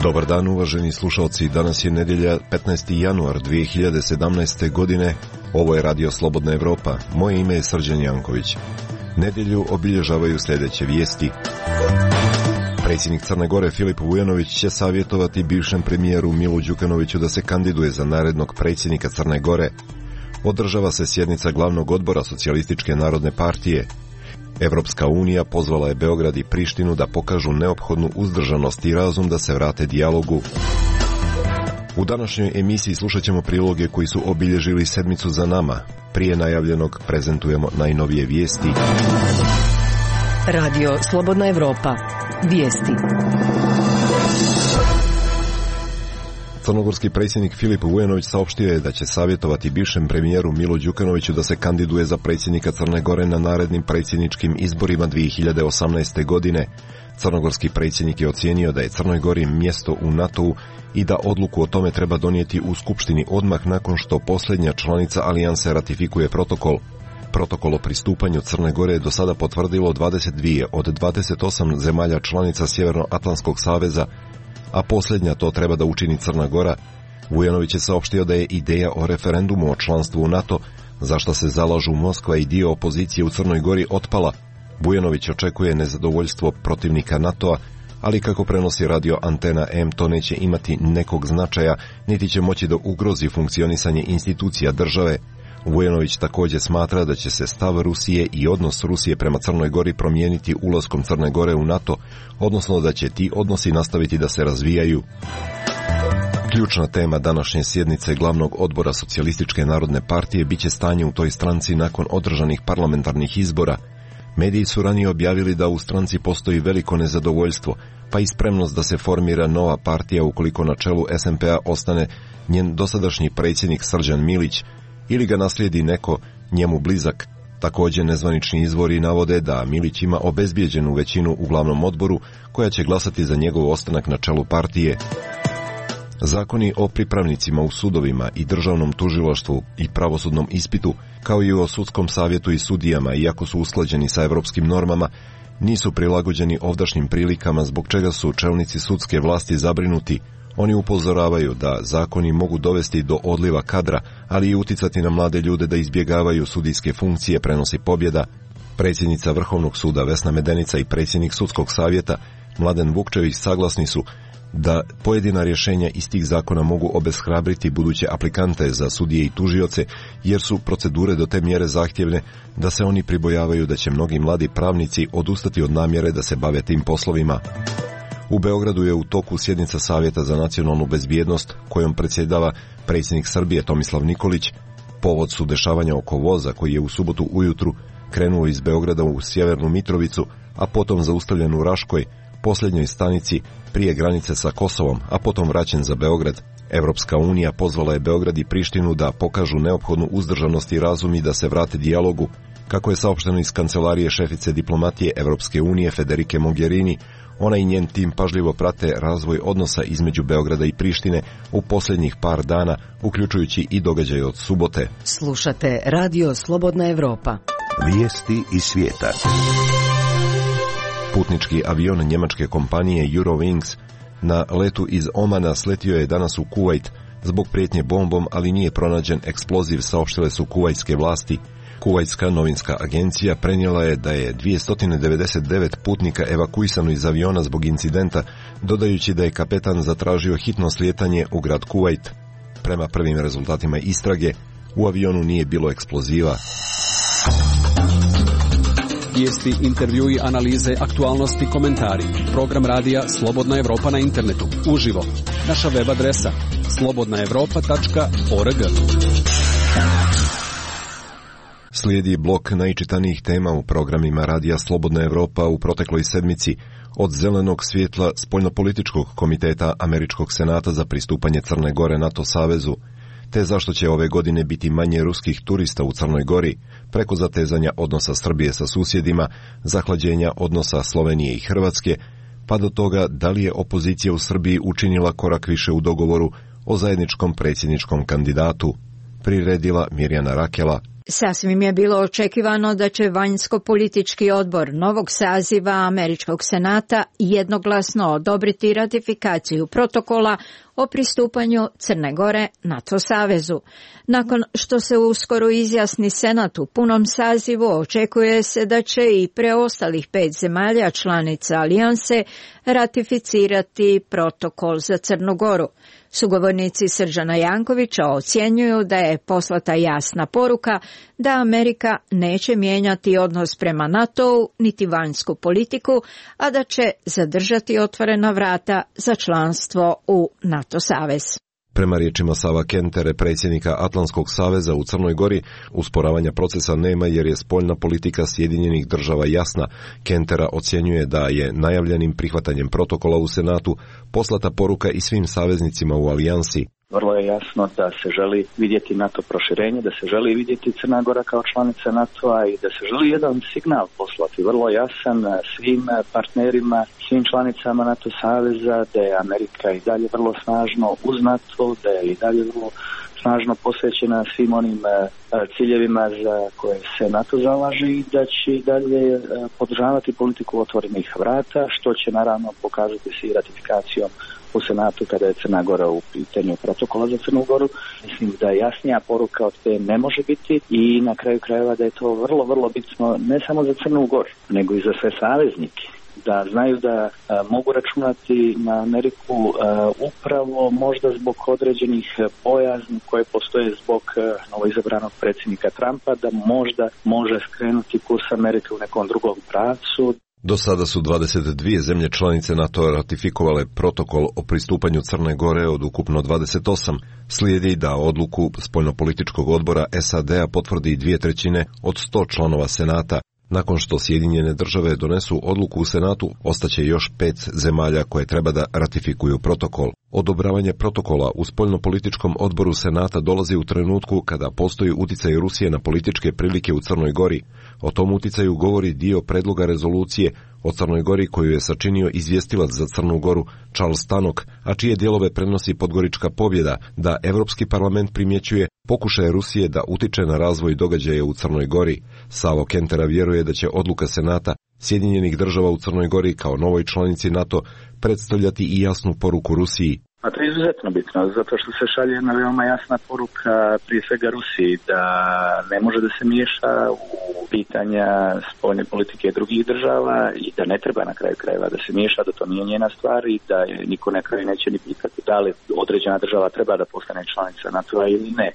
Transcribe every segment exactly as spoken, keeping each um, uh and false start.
Dobar dan, uvaženi slušalci. Danas je nedjelja petnaesti januar dvije hiljade sedamnaeste. godine. Ovo je Radio Slobodna Evropa. Moje ime je Srđan Janković. Nedjelju obilježavaju sljedeće vijesti. Predsjednik Crne Gore Filip Vujanović će savjetovati bivšem premijeru Milu Đukanoviću da se kandiduje za narednog predsjednika Crne Gore. Održava se sjednica glavnog odbora Socijalističke narodne partije. Evropska unija pozvala je Beograd i Prištinu da pokažu neophodnu uzdržanost i razum da se vrate dijalogu. U današnjoj emisiji slušat ćemo priloge koji su obilježili sedmicu za nama. Prije najavljenog prezentujemo najnovije vijesti. Radio Slobodna Evropa. Vijesti. Crnogorski predsjednik Filip Vujanović saopštio je da će savjetovati bivšem premijeru Milu Đukanoviću da se kandiduje za predsjednika Crne Gore na narednim predsjedničkim izborima dvije hiljade osamnaeste. godine. Crnogorski predsjednik je ocijenio da je Crnoj Gori mjesto u NATO-u i da odluku o tome treba donijeti u Skupštini odmah nakon što posljednja članica alijanse ratifikuje protokol. Protokol o pristupanju Crne Gore je do sada potvrdilo dvadeset dvije od dvadeset osam zemalja članica Sjevernoatlantskog saveza, a posljednja to treba da učini Crna Gora. Vujanović je saopštio da je ideja o referendumu o članstvu u NATO, za što se zalažu Moskva i dio opozicije u Crnoj Gori, otpala. Vujanović očekuje nezadovoljstvo protivnika NATO-a, ali kako prenosi radio Antena M, to neće imati nekog značaja, niti će moći da ugrozi funkcionisanje institucija države. Vujanović također smatra da će se stav Rusije i odnos Rusije prema Crnoj Gori promijeniti ulaskom Crne Gore u NATO, odnosno da će ti odnosi nastaviti da se razvijaju. Ključna tema današnje sjednice glavnog odbora Socijalističke narodne partije biće stanje u toj stranci nakon održanih parlamentarnih izbora. Mediji su ranije objavili da u stranci postoji veliko nezadovoljstvo, pa i spremnost da se formira nova partija ukoliko na čelu S N P-a ostane njen dosadašnji predsjednik Srđan Milić, ili ga naslijedi neko njemu blizak. Također nezvanični izvori navode da Milić ima obezbijeđenu većinu u glavnom odboru koja će glasati za njegov ostanak na čelu partije. Zakoni o pripravnicima u sudovima i državnom tužilaštvu i pravosudnom ispitu, kao i o sudskom savjetu i sudijama, iako su usklađeni sa europskim normama, nisu prilagođeni ovdašnjim prilikama, zbog čega su čelnici sudske vlasti zabrinuti. Oni upozoravaju da zakoni mogu dovesti do odliva kadra, ali i uticati na mlade ljude da izbjegavaju sudijske funkcije, prenosi Pobjeda. Predsjednica Vrhovnog suda Vesna Medenica i predsjednik sudskog savjeta Mladen Vukčević saglasni su da pojedina rješenja iz tih zakona mogu obeshrabriti buduće aplikante za sudije i tužioce, jer su procedure do te mjere zahtjevne da se oni pribojavaju da će mnogi mladi pravnici odustati od namjere da se bave tim poslovima. U Beogradu je u toku sjednica Savjeta za nacionalnu bezbjednost, kojom predsjedava predsjednik Srbije Tomislav Nikolić. Povod su dešavanja oko voza koji je u subotu ujutru krenuo iz Beograda u Sjevernu Mitrovicu, a potom zaustavljen u Raškoj, posljednjoj stanici prije granice sa Kosovom, a potom vraćen za Beograd. Evropska unija pozvala je Beograd i Prištinu da pokažu neophodnu uzdržanost i razum i da se vrate dijalogu. Kako je saopšteno iz kancelarije šefice diplomatije Evropske unije Federike Mogherini, ona i njen tim pažljivo prate razvoj odnosa između Beograda i Prištine u posljednjih par dana, uključujući i događaje od subote. Slušate Radio Slobodna Evropa. Vijesti iz svijeta. Putnički avion njemačke kompanije Eurowings na letu iz Omana sletio je danas u Kuvajt zbog prijetnje bombom, ali nije pronađen eksploziv, saopštile su kuvajtske vlasti. Kuvajtska novinska agencija prenijela je da je dvjesto devedeset devet putnika evakuisano iz aviona zbog incidenta, dodajući da je kapetan zatražio hitno slijetanje u grad Kuvajt. Prema prvim rezultatima istrage, u avionu nije bilo eksploziva. Vijesti, intervjui, analize, aktualnosti, komentari. Program radija Slobodna Evropa na internetu. Uživo. Naša web adresa slobodna evropa tačka org. Slijedi blok najčitanijih tema u programima radija Slobodna Evropa u protekloj sedmici, od zelenog svjetla Spoljnopolitičkog komiteta Američkog senata za pristupanje Crne Gore NATO savezu, te zašto će ove godine biti manje ruskih turista u Crnoj Gori, preko zatezanja odnosa Srbije sa susjedima, zahlađenja odnosa Slovenije i Hrvatske, pa do toga da li je opozicija u Srbiji učinila korak više u dogovoru o zajedničkom predsjedničkom kandidatu. Priredila Mirjana Rakela. Sasvim je bilo očekivano da će vanjsko-politički odbor novog saziva Američkog senata jednoglasno odobriti ratifikaciju protokola o pristupanju Crne Gore NATO savezu. Nakon što se uskoro izjasni Senat u punom sazivu, očekuje se da će i preostalih pet zemalja članica alijanse ratificirati protokol za Crnu Goru. Sugovornici Srđana Jankovića ocjenjuju da je poslata jasna poruka da Amerika neće mijenjati odnos prema NATO-u niti vanjsku politiku, a da će zadržati otvorena vrata za članstvo u NATO savez. Prema riječima Sava Kentere, predsjednika Atlantskog saveza u Crnoj Gori, usporavanja procesa nema jer je spoljna politika Sjedinjenih država jasna. Kentera ocjenjuje da je najavljenim prihvatanjem protokola u Senatu poslata poruka i svim saveznicima u alijansi. Vrlo je jasno da se želi vidjeti NATO proširenje, da se želi vidjeti Crna Gora kao članica NATO-a i da se želi jedan signal poslati, vrlo jasan svim partnerima, svim članicama NATO saveza, da je Amerika i dalje vrlo snažno uz NATO, da je i dalje vrlo snažno posvećena svim onim ciljevima za koje se NATO zalaže i da će i dalje podržavati politiku otvorenih vrata, što će naravno pokazati se i ratifikacijom u Senatu kada je Crna Gora u pitanju protokola za Crnu Goru. Mislim da jasnija poruka od te ne može biti i na kraju krajeva da je to vrlo, vrlo bitno ne samo za Crnu Goru, nego i za sve saveznike. Da znaju da a, mogu računati na Ameriku a, upravo možda zbog određenih bojazni koje postoje zbog a, novoizabranog predsjednika Trumpa, da možda može skrenuti kurs Amerike u nekom drugom pravcu. Do sada su dvadeset dvije zemlje članice NATO ratifikovale protokol o pristupanju Crne Gore od ukupno dvadeset osam. Slijedi da odluku spoljnopolitičkog odbora S A D-a potvrdi dvije trećine od sto članova Senata. Nakon što Sjedinjene države donesu odluku u Senatu, ostaće još pet zemalja koje treba da ratifikuju protokol. Odobravanje protokola u spoljnopolitičkom odboru Senata dolazi u trenutku kada postoji uticaj Rusije na političke prilike u Crnoj Gori. O tom uticaju govori dio predloga rezolucije o Crnoj Gori koju je sačinio izvjestilac za Crnu Goru Charles Tannock, a čije dijelove prenosi Podgorička pobjeda, da Europski parlament primjećuje pokušaje Rusije da utiče na razvoj događaja u Crnoj Gori. Savo Kentera vjeruje da će odluka Senata Sjedinjenih država u Crnoj Gori kao novoj članici NATO predstavljati i jasnu poruku Rusiji. A to je izuzetno bitno, zato što se šalje jedna veoma jasna poruka prije svega Rusiji da ne može da se miješa u pitanja spoljne politike drugih država i da ne treba na kraju krajeva da se miješa, da to nije njena stvar i da je niko na kraju neće ni pitati da li određena država treba da postane članica NATO-a ili ne.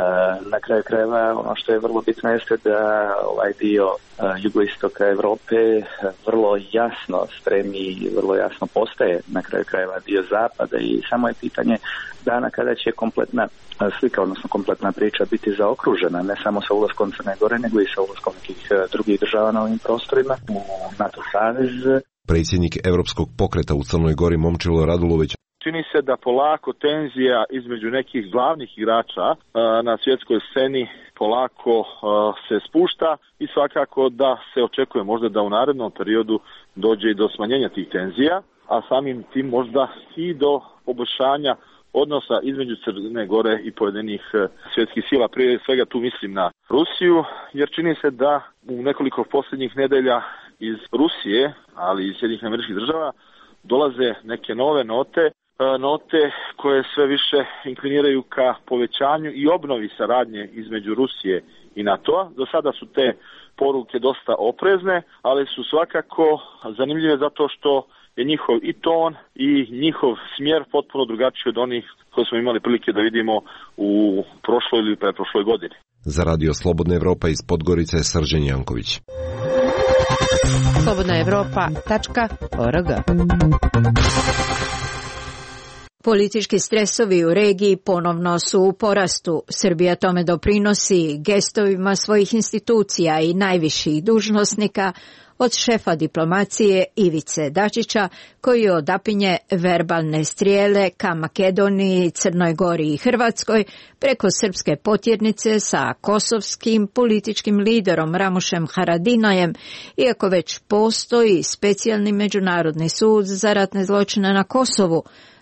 Na kraju krajeva ono što je vrlo bitno jeste da ovaj dio jugoistoka Europe vrlo jasno stremi, vrlo jasno postaje na kraju krajeva dio zapada i samo je pitanje dana kada će kompletna slika, odnosno kompletna priča biti zaokružena, ne samo sa ulaskom Crne Gore, nego i sa ulaskom nekih drugih država na ovim prostorima u NATO savez. Predsjednik Europskog pokreta u Crnoj Gori Momčilo Radulović: čini se da polako tenzija između nekih glavnih igrača a, na svjetskoj sceni polako a, se spušta i svakako da se očekuje možda da u narednom periodu dođe i do smanjenja tih tenzija, a samim tim možda i do poboljšanja odnosa između Crne Gore i pojedinih svjetskih sila. Prije svega tu mislim na Rusiju, jer čini se da u nekoliko posljednjih nedelja iz Rusije, ali i iz Sjedinjenih Američkih Država, dolaze neke nove note, note koje sve više inkliniraju ka povećanju i obnovi saradnje između Rusije i NATO-a. Do sada su te poruke dosta oprezne, ali su svakako zanimljive zato što je njihov i ton i njihov smjer potpuno drugačiji od onih koje smo imali prilike da vidimo u prošloj ili pretprošloj godini. Za Radio Slobodna Evropa iz Podgorice, Srđan Janković. slobodna evropa tačka org. Politički stresovi u regiji ponovno su u porastu. Srbija tome doprinosi gestovima svojih institucija i najviših dužnosnika, od šefa diplomacije Ivice Dačića, koji odapinje verbalne strijele ka Makedoniji, Crnoj Gori i Hrvatskoj, preko srpske potjernice sa kosovskim političkim liderom Ramušem Haradinajem, iako već postoji specijalni međunarodni sud za ratne zločine na Kosovu.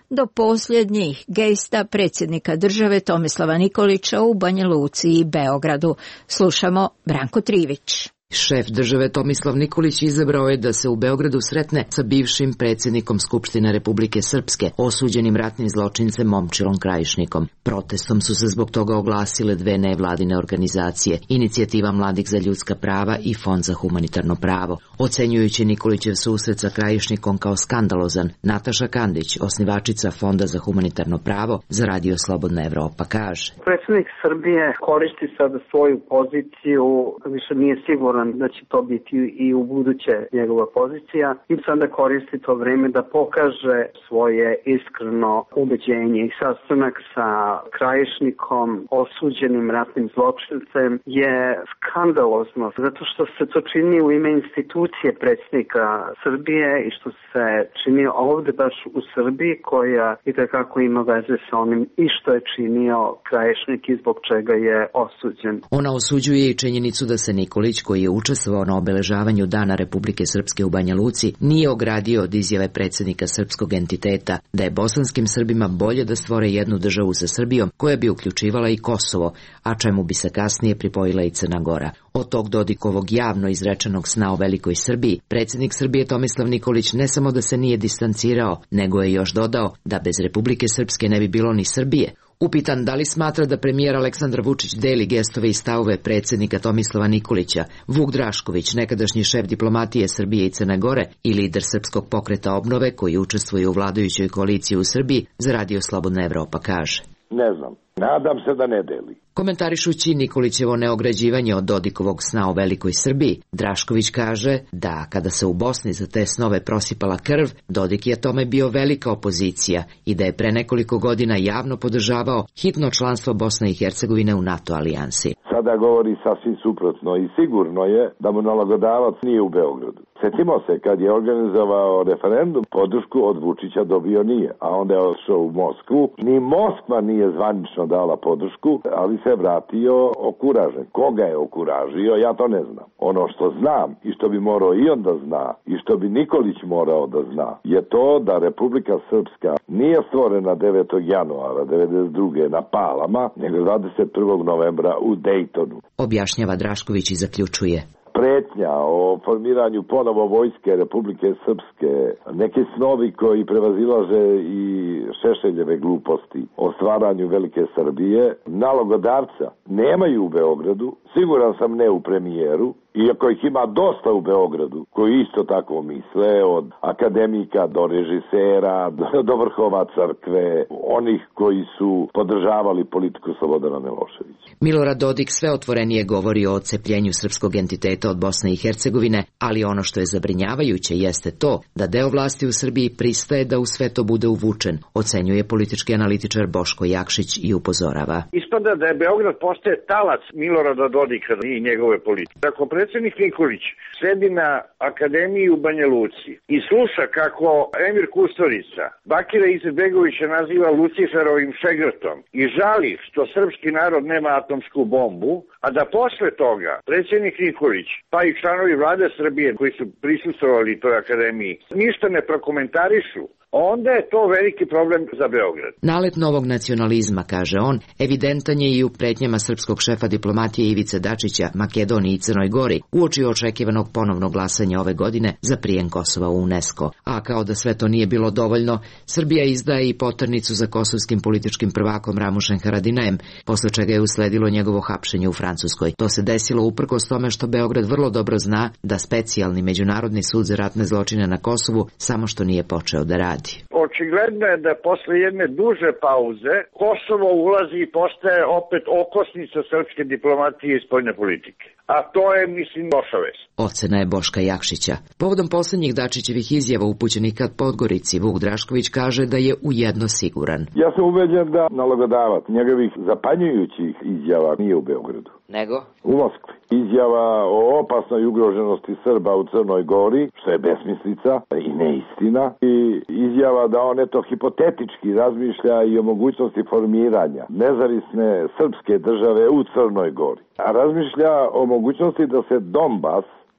do posljednjih gesta predsjednika države Tomislava Nikolića u Banja Luci i Beogradu. Slušamo Branko Trivić. Šef države Tomislav Nikolić izabrao je da se u Beogradu sretne sa bivšim predsjednikom Skupštine Republike Srpske, osuđenim ratnim zločincem Momčilom Krajišnikom. Protestom su se zbog toga oglasile dve nevladine organizacije, Inicijativa mladih za ljudska prava i Fond za humanitarno pravo. Ocenjujući Nikolićev susret sa Krajišnikom kao skandalozan, Nataša Kandić, osnivačica Fonda za humanitarno pravo za Radio Slobodna Evropa, kaže: Predsjednik Srbije koristi sada svoju poziciju, više nije siguran da će to biti i u buduće njegova pozicija, i sada koristi to vreme da pokaže svoje iskreno ubeđenje. I sastanak sa Krajišnikom, osuđenim ratnim zločincem, je skandalozno zato što se to čini u ime institucije predsjednika Srbije i što se čini ovde baš u Srbiji, koja i takako ima veze sa onim i što je činio Krajišnik i zbog čega je osuđen. Ona osuđuje i činjenicu da se Nikolić, koji je učestvovao na obeležavanju Dana Republike Srpske u Banja Luci, nije ogradio od izjave predsjednika srpskog entiteta da je bosanskim Srbima bolje da stvore jednu državu sa Srbijom koja bi uključivala i Kosovo, a čemu bi se kasnije pripojila i Crna Gora. Od tog Dodikovog javno izrečenog sna o velikoj Srbiji, predsjednik Srbije Tomislav Nikolić ne samo da se nije distancirao, nego je još dodao da bez Republike Srpske ne bi bilo ni Srbije. Upitan da li smatra da premijer Aleksandar Vučić deli gestove i stavove predsjednika Tomislava Nikolića, Vuk Drašković, nekadašnji šef diplomatije Srbije i Crne Gore i lider Srpskog pokreta obnove koji učestvuje u vladajućoj koaliciji u Srbiji, za Radio Slobodna Evropa kaže: Ne znam. Nadam se da ne deli. Komentarišući Nikolićevo neograđivanje od Dodikovog sna o velikoj Srbiji, Drašković kaže da kada se u Bosni za te snove prosipala krv, Dodik je tome bio velika opozicija i da je pre nekoliko godina javno podržavao hitno članstvo Bosne i Hercegovine u NATO alijansi. Sada govori sasvim suprotno i sigurno je da mu nalogodavac nije u Beogradu. Sjetimo se, kad je organizovao referendum, podršku od Vučića dobio nije, a onda je otišao u Moskvu. Ni Moskva nije zvanično dala podršku, ali se vratio okuražen. Koga je okuražio, ja to ne znam. Ono što znam i što bi morao i on da zna i što bi Nikolić morao da zna je to da Republika Srpska nije stvorena devetog januara devedeset druge na Palama, nego dvadeset prvog novembra u Dejtonu. Objašnjava Drašković i zaključuje: Pretnja o formiranju ponovo vojske Republike Srpske, neki snovi koji prevazilaže i Šešeljeve gluposti o stvaranju velike Srbije, nalogodavca nemaju u Beogradu, siguran sam ne u premijeru, iako ih ima dosta u Beogradu, koji isto tako misle, od akademika do režisera, do vrhova crkve, onih koji su podržavali politiku Slobodana Miloševića. Milorad Dodik sve otvorenije govori o odcepljenju srpskog entiteta od Bosne i Hercegovine, ali ono što je zabrinjavajuće jeste to da deo vlasti u Srbiji pristaje da u sve to bude uvučen, ocenjuje politički analitičar Boško Jakšić i upozorava. Ispada da je Beograd postaje talac Milorada Dodika i njegove politike. Ako predsjednik Nikolić sedi na akademiji u Banja Luci i sluša kako Emir Kusturica Bakira Izetbegovića naziva Luciferovim šegrtom i žali što srpski narod nema atomsku bombu, a da posle toga predsjednik Nikolić, pa i članovi vlade Srbije koji su prisustvovali toj akademiji, ništa ne prokomentarišu, onda je to veliki problem za Beograd. Nalet novog nacionalizma, kaže on, evidentan je i u pretnjama srpskog šefa diplomatije Ivice Dačića, Makedoniji i Crnoj Gori, uoči očekivanog ponovnog glasanja ove godine za prijem Kosova u UNESCO. A kao da sve to nije bilo dovoljno, Srbija izdaje i poternicu za kosovskim političkim prvakom Ramušem Haradinajem, posle čega je usledilo njegovo hapšenje u Francuskoj. To se desilo uprkos tome što Beograd vrlo dobro zna da specijalni međunarodni sud za ratne zločine na Kosovu samo što nije počeo da radi. Očigledno je da posle jedne duže pauze Kosovo ulazi i postaje opet okosnica srpske diplomatije i spoljne politike. A to je, mislim, loša vest. Ocena je Boška Jakšića. Povodom poslednjih Dačićevih izjava upućenih ka Podgorici, Vuk Drašković kaže da je u jedno siguran. Ja sam ubeđen da nalogodavac njegovih zapanjujućih izjava nije u Beogradu. Nego? U Moskvi. Izjava o opasnoj ugroženosti Srba u Crnoj Gori, što je besmislica i neistina, i izjava da on eto hipotetički razmišlja i o mogućnosti formiranja nezavisne srpske države u Crnoj Gori. A razmišlja o mogućnosti da se Donbas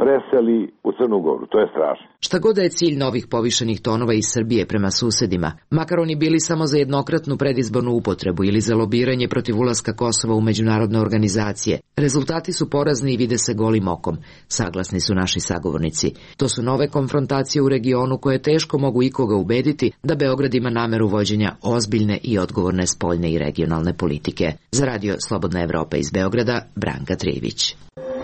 preseli u Crnu Goru. To je strašno. Šta god da je cilj novih povišenih tonova iz Srbije prema susedima, makar oni bili samo za jednokratnu predizbornu upotrebu ili za lobiranje protiv ulaska Kosova u međunarodne organizacije, rezultati su porazni i vide se golim okom, saglasni su naši sagovornici. To su nove konfrontacije u regionu koje teško mogu ikoga ubediti da Beograd ima nameru vođenja ozbiljne i odgovorne spoljne i regionalne politike. Za radio Slobodna Evropa iz Beograda, Branka Trijević.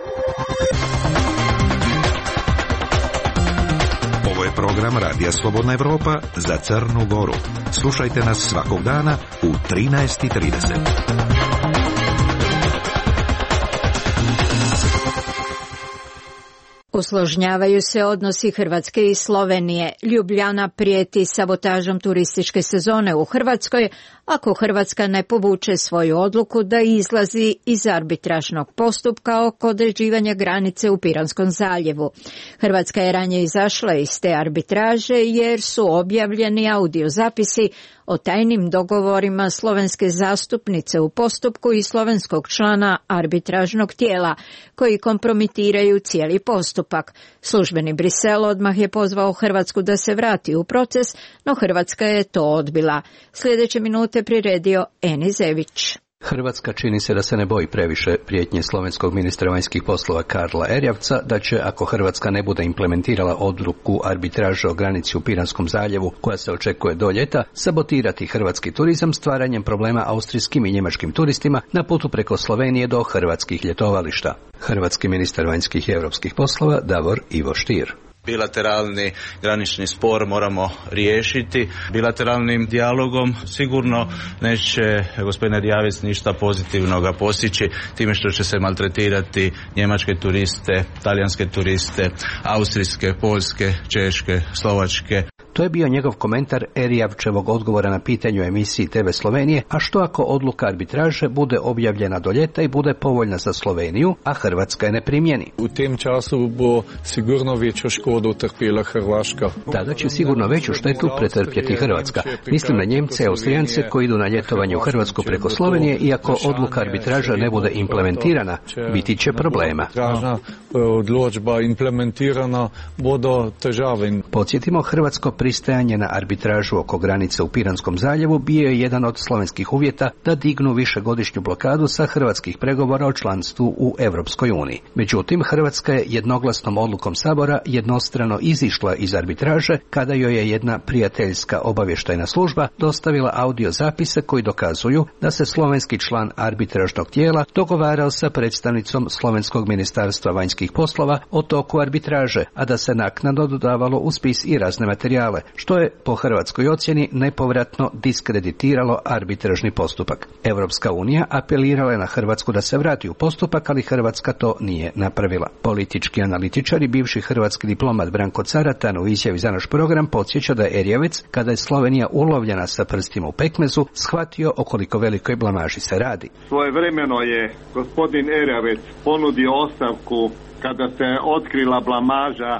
Ovo je program Radija Slobodna Evropa za Crnu Goru. Slušajte nas svakog dana u trinaest i trideset. Usložnjavaju se odnosi Hrvatske i Slovenije. Ljubljana prijeti sabotažom turističke sezone u Hrvatskoj ako Hrvatska ne povuče svoju odluku da izlazi iz arbitražnog postupka oko određivanja granice u Piranskom zaljevu. Hrvatska je ranije izašla iz te arbitraže jer su objavljeni audiozapisi o tajnim dogovorima slovenske zastupnice u postupku i slovenskog člana arbitražnog tijela koji kompromitiraju cijeli postupak. Službeni Brisel odmah je pozvao Hrvatsku da se vrati u proces, no Hrvatska je to odbila. Sljedeće minute priredio Eni Zević. Hrvatska čini se da se ne boji previše prijetnje slovenskog ministra vanjskih poslova Karla Erjavca da će, ako Hrvatska ne bude implementirala odluku arbitraže o granici u Piranskom zaljevu koja se očekuje do ljeta, sabotirati hrvatski turizam stvaranjem problema austrijskim i njemačkim turistima na putu preko Slovenije do hrvatskih ljetovališta. Hrvatski ministar vanjskih i europskih poslova Davor Ivo Stier. Bilateralni granični spor moramo riješiti. Bilateralnim dijalogom sigurno neće gospodin Erjavec ništa pozitivnoga postići time što će se maltretirati njemačke turiste, talijanske turiste, austrijske, poljske, češke, slovačke. To je bio njegov komentar Erjavčevog odgovora na pitanju emisiji te ve Slovenije, a što ako odluka arbitraže bude objavljena do ljeta i bude povoljna za Sloveniju, a Hrvatska je ne primjeni. U tem času bo sigurno veću škodu utrpjela Hrvaška. Tada će sigurno veću štetu pretrpjeti Hrvatska. Mislim na Njemce i Austrijance koji idu na ljetovanje u Hrvatsku preko Slovenije i ako odluka arbitraža ne bude implementirana, biti će problema. Odlučba implementirana, bodo težave. Podsjetimo, hrvatsko pristajanje na arbitražu oko granice u Piranskom zaljevu bio je jedan od slovenskih uvjeta da dignu višegodišnju blokadu sa hrvatskih pregovora o članstvu u Europskoj uniji. Međutim, Hrvatska je jednoglasnom odlukom Sabora jednostrano izišla iz arbitraže kada joj je jedna prijateljska obavještajna služba dostavila audio zapise koji dokazuju da se slovenski član arbitražnog tijela dogovarao sa predstavnicom slovenskog ministarstva vanjskih poslova o toku arbitraže, a da se naknadno dodavalo u spis i razne materijale, što je po hrvatskoj ocjeni nepovratno diskreditiralo arbitražni postupak. Europska unija apelirala je na Hrvatsku da se vrati u postupak, ali Hrvatska to nije napravila. Politički analitičar i bivši hrvatski diplomat Branko Caratan u izjavi za naš program podsjeća da je Erjavec, kada je Slovenija ulovljena sa prstima u pekmezu, shvatio o koliko velikoj blamaži se radi. Svojevremeno je gospodin Erjavec ponudio ostavku kada se otkrila blamaža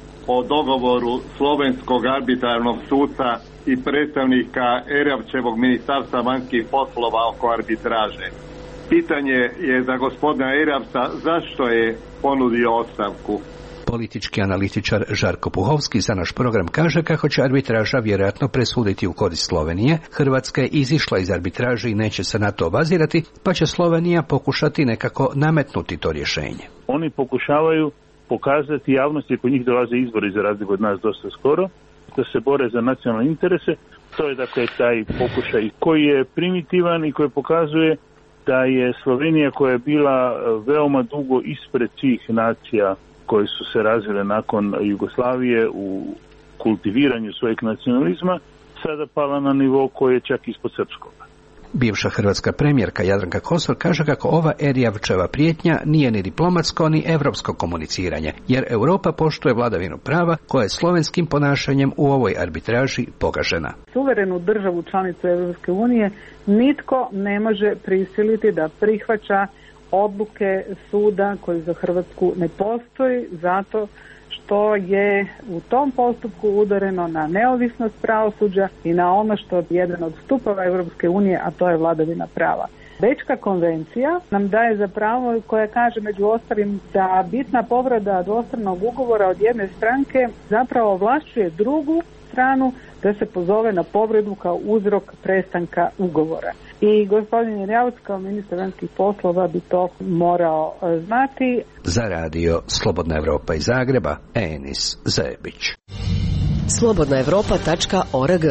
o dogovoru slovenskog arbitrarnog suda i predstavnika Erjavčevog ministarstva vanjskih poslova oko arbitraže. Pitanje je za gospodina Erjavca zašto je ponudio ostavku. Politički analitičar Žarko Puhovski za naš program kaže kako će arbitraža vjerojatno presuditi u korist Slovenije. Hrvatska je izišla iz arbitraže i neće se na to obazirati, pa će Slovenija pokušati nekako nametnuti to rješenje. Oni pokušavaju pokazati javnosti, ako njih dolaze izbori za razliku od nas dosta skoro, da se bore za nacionalne interese. To je dakle taj pokušaj koji je primitivan i koji pokazuje da je Slovenija, koja je bila veoma dugo ispred svih nacija koje su se razvile nakon Jugoslavije u kultiviranju svojeg nacionalizma, sada pala na nivo koji je čak ispod srpskog. Bivša hrvatska premijerka Jadranka Kosor kaže kako ova Erjavčeva prijetnja nije ni diplomatsko ni evropsko komuniciranje, jer Europa poštuje vladavinu prava koja je slovenskim ponašanjem u ovoj arbitraži pogažena. Suverenu državu članicu Europske unije nitko ne može prisiliti da prihvaća odluke suda koji za Hrvatsku ne postoji, zato što je u tom postupku udareno na neovisnost pravosuđa i na ono što je jedan od stupova Europske unije, a to je vladavina prava. Bečka konvencija nam daje za pravo, koja kaže među ostalim da bitna povreda dvostranog ugovora od jedne stranke zapravo ovlašćuje drugu stranu da se pozove na povredu kao uzrok prestanka ugovora. I gospodin Erjavec kao ministar vanjskih poslova bi to morao znati. Za radio Slobodna Evropa iz Zagreba, Enis Zebić. slobodna evropa tačka org.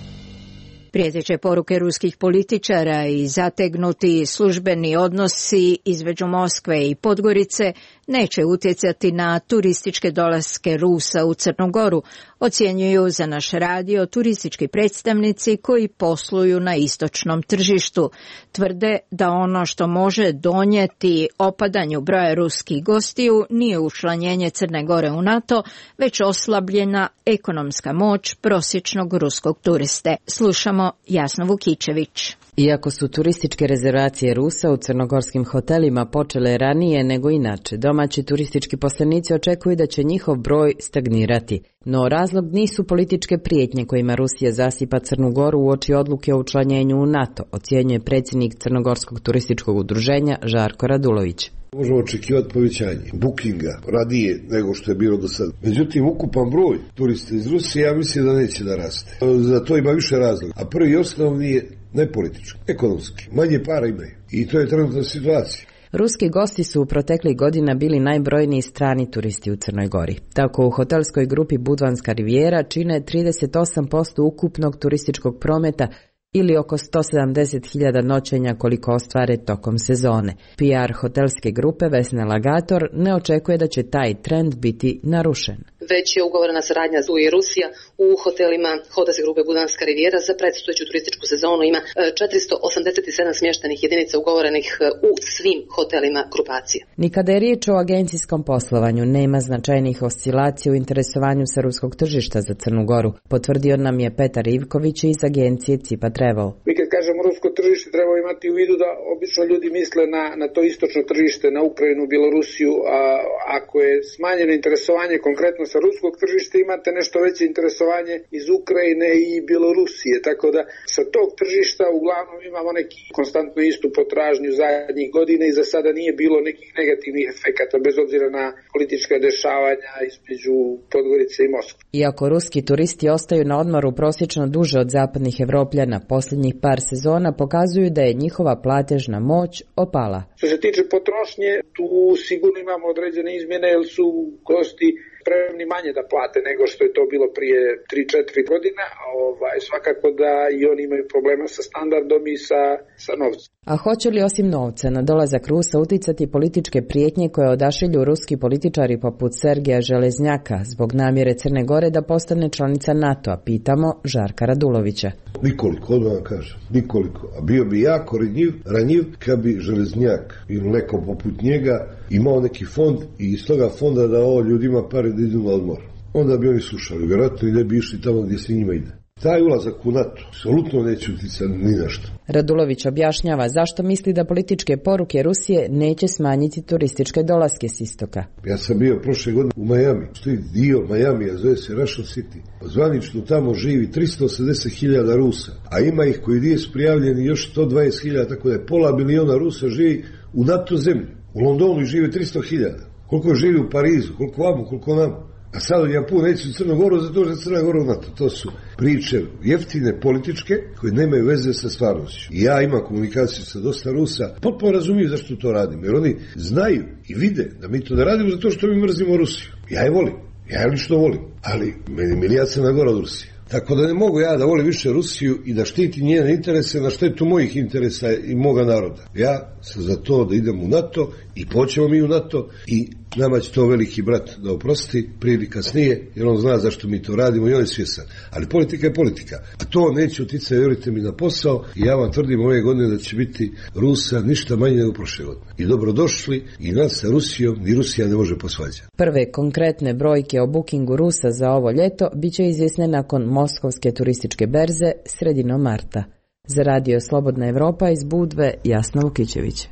Prijeteće poruke ruskih političara i zategnuti službeni odnosi između Moskve i Podgorice neće utjecati na turističke dolaske Rusa u Crnu Goru, ocjenjuju za naš radio turistički predstavnici koji posluju na istočnom tržištu. Tvrde da ono što može donijeti opadanju broja ruskih gostiju nije učlanjenje Crne Gore u NATO, već oslabljena ekonomska moć prosječnog ruskog turiste. Slušamo Jasnu Vukičević. Iako su turističke rezervacije Rusa u crnogorskim hotelima počele ranije nego inače, domaći turistički poslenici očekuju da će njihov broj stagnirati. No razlog nisu političke prijetnje kojima Rusija zasipa Crnu Goru uoči odluke o učlanjenju u NATO, ocjenjuje predsjednik Crnogorskog turističkog udruženja Žarko Radulović. Možemo očekivati povećanje bookinga radije nego što je bilo do sada. Međutim, ukupan broj turista iz Rusije, ja mislim da neće da raste. Za to ima više razloga. A prvi i osnovni je ne politički, ekonomski. Manje para imaju. I to je trenutna situacija. Ruski gosti su u proteklih godina bili najbrojniji strani turisti u Crnoj Gori. Tako u hotelskoj grupi Budvanska rivijera čine trideset osam posto ukupnog turističkog prometa ili oko sto sedamdeset hiljada noćenja koliko ostvare tokom sezone. P R hotelske grupe Vesna Lagator ne očekuje da će taj trend biti narušen. Već je ugovorena saradnja tu i Rusija u hotelima hotelske grupe Budanska rivijera za predstojeću turističku sezonu ima četiristo osamdeset sedam smještajnih jedinica ugovorenih u svim hotelima grupacije. Ni kada je riječ o agencijskom poslovanju nema značajnih oscilacija u interesovanju sa ruskog tržišta za Crnu Goru, potvrdio nam je Petar Ivković iz agencije Cipa Travel. Mi kad kažemo rusko tržište treba imati u vidu da obično ljudi misle na, na to istočno tržište, na Ukrajinu, Bjelorusiju, a ako je smanjeno interesovanje konkretno sa ruskog tržišta imate nešto veće interesovanje iz Ukrajine i Bjelorusije, tako da sa tog tržišta uglavnom imamo neki konstantno istu potražnju zadnjih godina i za sada nije bilo nekih negativnih efekata bez obzira na politička dešavanja između Podgorice i Moskve. Iako ruski turisti ostaju na odmoru prosječno duže od zapadnih Evropljana, posljednjih par sezona pokazuju da je njihova platežna moć opala. Što se tiče potrošnje, tu sigurno imamo određene izmjene jer su gosti spremni manje da plate nego što je to bilo prije tri četiri godina, a ovaj, svakako da i oni imaju problema sa standardom i sa, sa novcem. A hoće li osim novca na dolazak Rusa uticati političke prijetnje koje odašilju ruski političari poput Sergeja Železnjaka zbog namjere Crne Gore da postane članica NATO-a, pitamo Žarka Radulovića. Nikoliko, odmah vam kažem, nikoliko. A bio bi jako ranjiv, ranjiv kad bi Železnjak ili neko poput njega imao neki fond i iz toga fonda da ovo ljudima pare da idu na odmor. Onda bi oni slušali, vjerojatno i ne bi išli tamo gdje se njima ide. Taj ulazak u NATO apsolutno neće uticati ni na što. Radulović objašnjava zašto misli da političke poruke Rusije neće smanjiti turističke dolaske s istoka. Ja sam bio prošle godine u Miami, što je dio Miamija, zove se Russian City. Zvanično tamo živi tristo osamdeset hiljada Rusa, a ima ih koji nisu prijavljeni još sto dvadeset hiljada, tako da je pola miliona Rusa živi u NATO zemlji. U Londonu žive tristo hiljada. Koliko živi u Parizu, koliko vamo, koliko nam. A sad od Japu neće u Crnu Goru zato što je Crna Gora u NATO. To su priče jeftine političke koje nemaju veze sa stvarnošću. I ja imam komunikaciju sa dosta Rusa, potpuno razumiju zašto to radimo, jer oni znaju i vide da mi to ne radimo zato što mi mrzimo Rusiju. Ja je volim, ja je lično volim, ali meni milija Crna Gora od Rusije. Tako da ne mogu ja da volim više Rusiju i da štiti njene interese na štetu mojih interesa i moga naroda. Ja sam za to da idem u NATO i poćemo mi u NATO i nama će to veliki brat da oprosti prije ili kasnije, jer on zna zašto mi to radimo i on je svjesan. Ali politika je politika. A to neće uticati, vjerujte mi, na posao i ja vam tvrdim ove godine da će biti Rusa ništa manje nego prošle godine. I dobrodošli i nas sa Rusijom, ni Rusija ne može posvađati. Prve konkretne brojke o bookingu Rusa za ovo ljeto bit će izvjesne nakon Moskovske turističke berze sredinom marta. Za radio Slobodna Evropa iz Budve, Jasna Vukičević.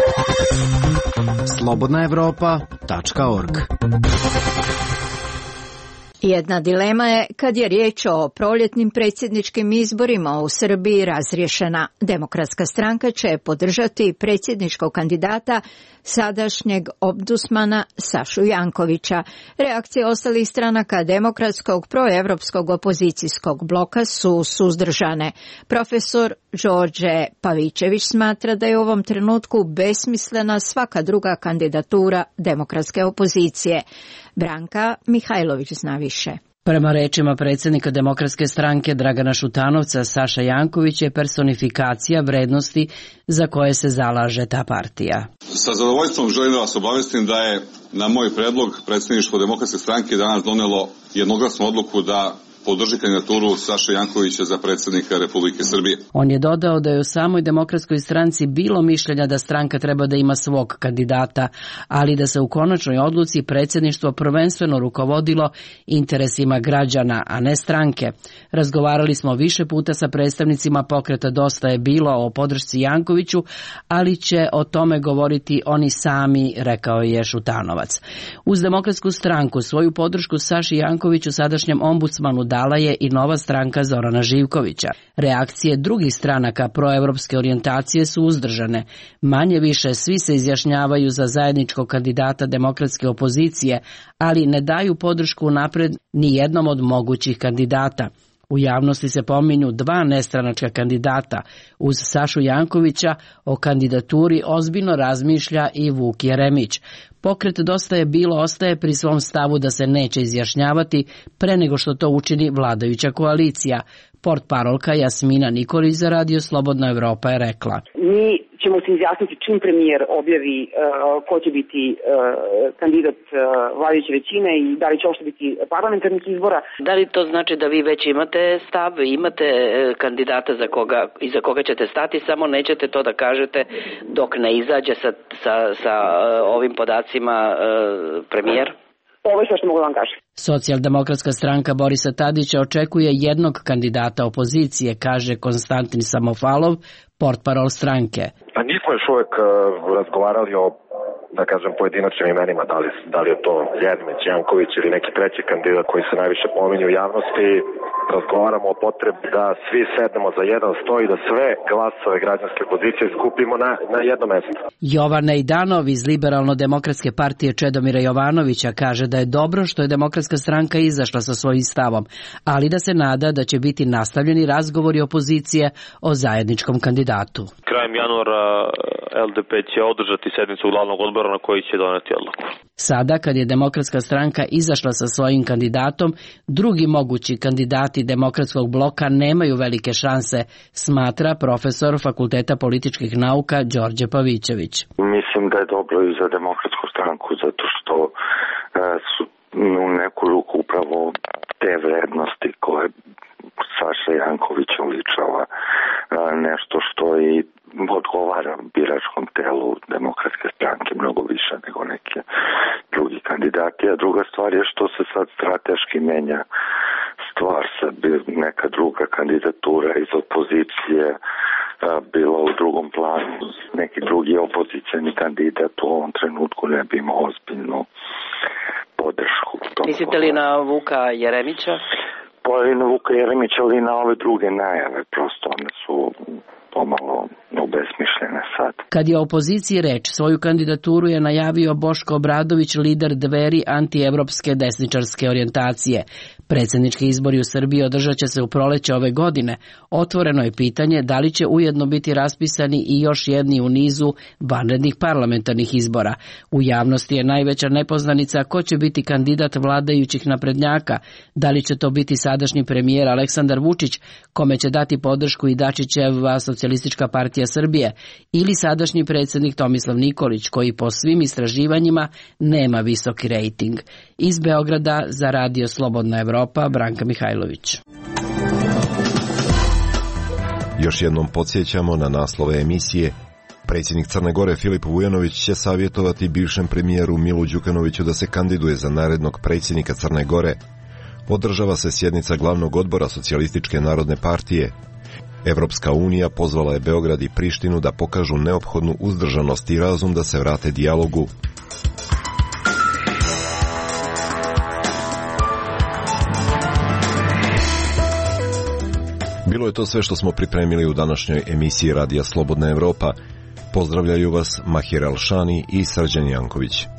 slobodna evropa tačka org Jedna dilema je kad je riječ o proljetnim predsjedničkim izborima u Srbiji razriješena. Demokratska stranka će podržati predsjedničkog kandidata sadašnjeg ombudsmana Sašu Jankovića. Reakcije ostalih stranaka demokratskog proevropskog opozicijskog bloka su suzdržane. Profesor Đorđe Pavićević smatra da je u ovom trenutku besmislena svaka druga kandidatura demokratske opozicije. Branka Mihajlović zna više. Prema rečima predsjednika Demokratske stranke Dragana Šutanovca, Saša Janković je personifikacija vrednosti za koje se zalaže ta partija. Sa zadovoljstvom želim da vas obavestim da je na moj predlog predsjedništvo Demokratske stranke danas donelo jednoglasnu odluku da podrži kandidaturu Saše Jankovića za predsjednika Republike Srbije. On je dodao da je u samoj Demokratskoj stranci bilo mišljenja da stranka treba da ima svog kandidata, ali da se u konačnoj odluci predsjedništvo prvenstveno rukovodilo interesima građana, a ne stranke. Razgovarali smo više puta sa predstavnicima pokreta Dosta je bilo o podršci Jankoviću, ali će o tome govoriti oni sami, rekao je Šutanovac. Uz Demokratsku stranku svoju podršku Saši Jankoviću, sadašnjem ombudsmanu, dala je i nova stranka Zorana Živkovića. Reakcije drugih stranaka proevropske orijentacije su uzdržane. Manje više svi se izjašnjavaju za zajedničkog kandidata demokratske opozicije, ali ne daju podršku napred ni jednom od mogućih kandidata. U javnosti se pominju dva nestranačka kandidata. Uz Sašu Jankovića o kandidaturi ozbiljno razmišlja i Vuk Jeremić. Pokret Dosta je bilo ostaje pri svom stavu da se neće izjašnjavati pre nego što to učini vladajuća koalicija. Portparolka Jasmina Nikolić za Radio Slobodna Evropa je rekla: Mi ćemo se izjasniti čim premijer objavi uh, ko će biti uh, kandidat uh, vladajuće većine i da li će uopšte biti parlamentarnih izbora. Da li to znači da vi već imate stav, imate kandidata za koga, iza koga ćete stati, samo nećete to da kažete dok ne izađe sa, sa, sa uh, ovim podacima uh, premijer? Ovo je sve što mogu da vam kažem. Socijaldemokratska stranka Borisa Tadića očekuje jednog kandidata opozicije, kaže Konstantin Samofalov, portparol stranke. Pa nismo još uvek uh, razgovarali o, da kažem, pojedinačnim imenima, da li, da li je to Jeremić, Janković ili neki treći kandidat koji se najviše pominju u javnosti. Razgovaramo o potrebi da svi sednemo za jedan sto i da sve glasove građanske opozicije skupimo na, na jedno mesto. Jovan Ejdanov iz Liberalno-demokratske partije Čedomira Jovanovića kaže da je dobro što je Demokratska stranka izašla sa svojim stavom, ali da se nada da će biti nastavljeni razgovori opozicije o zajedničkom kandidatu. Krajem januara L D P će održati sednicu glavnog odbora na koji će doneti odluku. Sada, kad je Demokratska stranka izašla sa svojim kandidatom, drugi mogući kandidati Demokratskog bloka nemaju velike šanse, smatra profesor Fakulteta političkih nauka Đorđe Pavićević. Mislim da je dobro i za Demokratsku stranku, zato što e, su u neku ruku upravo te vrednosti koje Saša Janković uličava e, nešto što i odgovara biračkom telu Demokratske stranke mnogo više nego neke drugi kandidati. A druga stvar je što se sad strateški menja stvar, sad bi neka druga kandidatura iz opozicije bila u drugom planu. Neki drugi opozicijani kandidat u ovom trenutku ne bi imao ozbiljnu podršku. Mislite li na Vuka Jeremića? Pa i na Vuka Jeremića, ali i na ove druge najave. Prosto one su pomalo obesmišljene sad. Kad je opoziciji reč, svoju kandidaturu je najavio Boško Obradović, lider Dveri antievropske desničarske orijentacije. Predsjednički izbori u Srbiji održat će se u proleće ove godine. Otvoreno je pitanje da li će ujedno biti raspisani i još jedni u nizu vanrednih parlamentarnih izbora. U javnosti je najveća nepoznanica ko će biti kandidat vladajućih naprednjaka. Da li će to biti sadašnji premijer Aleksandar Vučić, kome će dati podršku i Dačićeva Socijalistička partija Srbije, ili sadašnji predsjednik Tomislav Nikolić, koji po svim istraživanjima nema visoki rejting. Iz Beograda za Radio Slobodna Evropa, Branka Mihajlović. Još jednom podsjećamo na naslove emisije. Predsjednik Crne Gore Filip Vujanović će savjetovati bivšem premijeru Milu Đukanoviću da se kandiduje za narednog predsjednika Crne Gore. Održava se sjednica glavnog odbora Socijalističke narodne partije. Evropska unija pozvala je Beograd i Prištinu da pokažu neophodnu uzdržanost i razum da se vrate dijalogu. Bilo je to sve što smo pripremili u današnjoj emisiji Radija Slobodna Evropa. Pozdravljaju vas Mahir Alšani i Srđan Janković.